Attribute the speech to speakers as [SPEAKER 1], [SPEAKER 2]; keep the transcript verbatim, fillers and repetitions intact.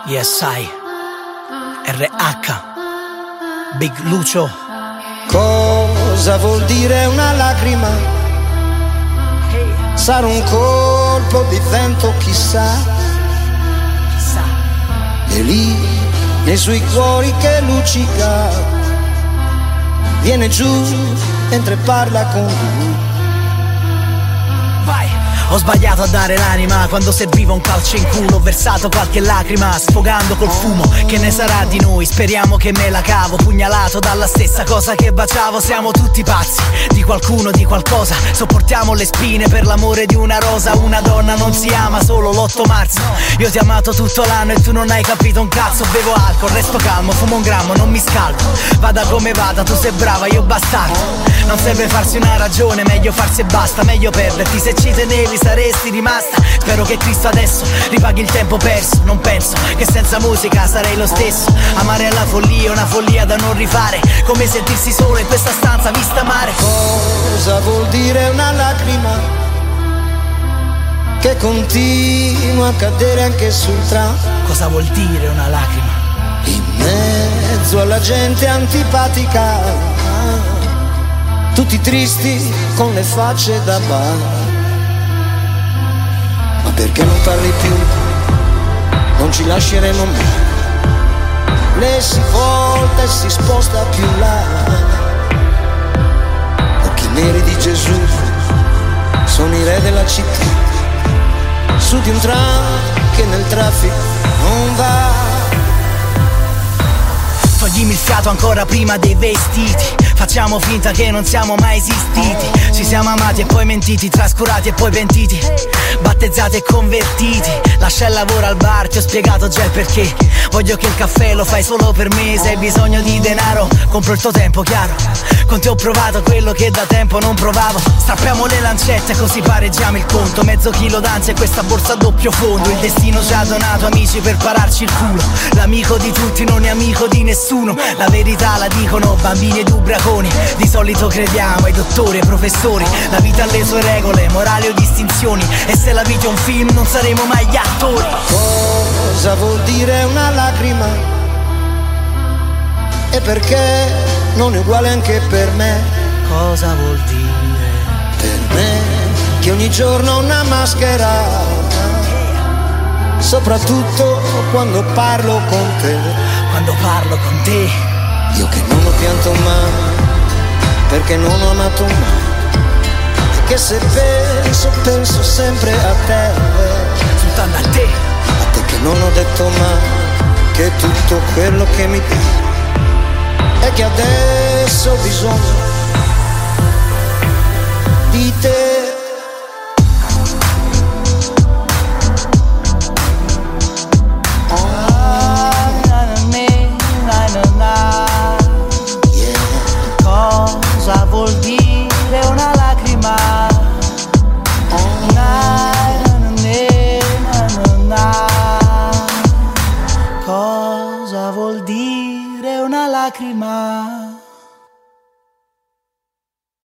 [SPEAKER 1] Yes I R H Big Lucio.
[SPEAKER 2] Cosa vuol dire una lacrima? Sarà un colpo di vento, chissà.
[SPEAKER 1] Chissà.
[SPEAKER 2] E lì, nei suoi cuori che luccica, viene giù mentre parla con lui.
[SPEAKER 1] Vai! Ho sbagliato a dare l'anima quando serviva un calcio in culo. Ho versato qualche lacrima sfogando col fumo. Che ne sarà di noi? Speriamo che me la cavo. Pugnalato dalla stessa cosa che baciavo. Siamo tutti pazzi di qualcuno, di qualcosa. Sopportiamo le spine per l'amore di una rosa. Una donna non si ama solo l'otto marzo. Io ti ho amato tutto l'anno e tu non hai capito un cazzo. Bevo alcol, resto calmo, fumo un grammo, non mi scaldo. Vada come vada, tu sei brava, io bastardo. Non serve farsi una ragione, meglio farsi e basta. Meglio perderti, se ci tenevi saresti rimasta. Spero che Cristo adesso ripaghi il tempo perso. Non penso che senza musica sarei lo stesso. Amare è la follia, una follia da non rifare. Come sentirsi solo in questa stanza vista mare.
[SPEAKER 2] Cosa vuol dire una lacrima che continua a cadere anche sul tram?
[SPEAKER 1] Cosa vuol dire una lacrima?
[SPEAKER 2] In mezzo alla gente antipatica, tutti tristi con le facce da bar. Ma perché non parli più? Non ci lasceremo mai. Lei si volta e si sposta più là. Occhi neri di Gesù sono i re della città. Su di un tram che nel traffico non va.
[SPEAKER 1] Toglimi il fiato ancora prima dei vestiti. Facciamo finta che non siamo mai esistiti. Ci siamo amati e poi mentiti, trascurati e poi pentiti, battezzati e convertiti. Lascia il lavoro al bar, ti ho spiegato già il perché. Voglio che il caffè lo fai solo per me. Se hai bisogno di denaro, compro il tuo tempo, chiaro. Con te ho provato quello che da tempo non provavo. Strappiamo le lancette così pareggiamo il conto. Mezzo chilo d'ansia e questa borsa a doppio fondo. Il destino ci ha donato amici per pararci il culo. L'amico di tutti non è amico di nessuno. La verità la dicono bambini ed ubriaconi. Di solito crediamo ai dottori e ai professori. La vita ha le sue regole, morali o distinzioni. E se la vita è un film non saremo mai gli attori.
[SPEAKER 2] Cosa vuol dire una lacrima? E perché non è uguale anche per me?
[SPEAKER 1] Cosa vuol dire?
[SPEAKER 2] Per me che ogni giorno ho una maschera, soprattutto quando parlo con te.
[SPEAKER 1] Quando parlo con te.
[SPEAKER 2] Io che non ho pianto mai, perché non ho amato mai. E che se penso, penso sempre a te.
[SPEAKER 1] Soltanto a te.
[SPEAKER 2] A te che non ho detto mai che tutto quello che mi dai è che adesso ho bisogno di te.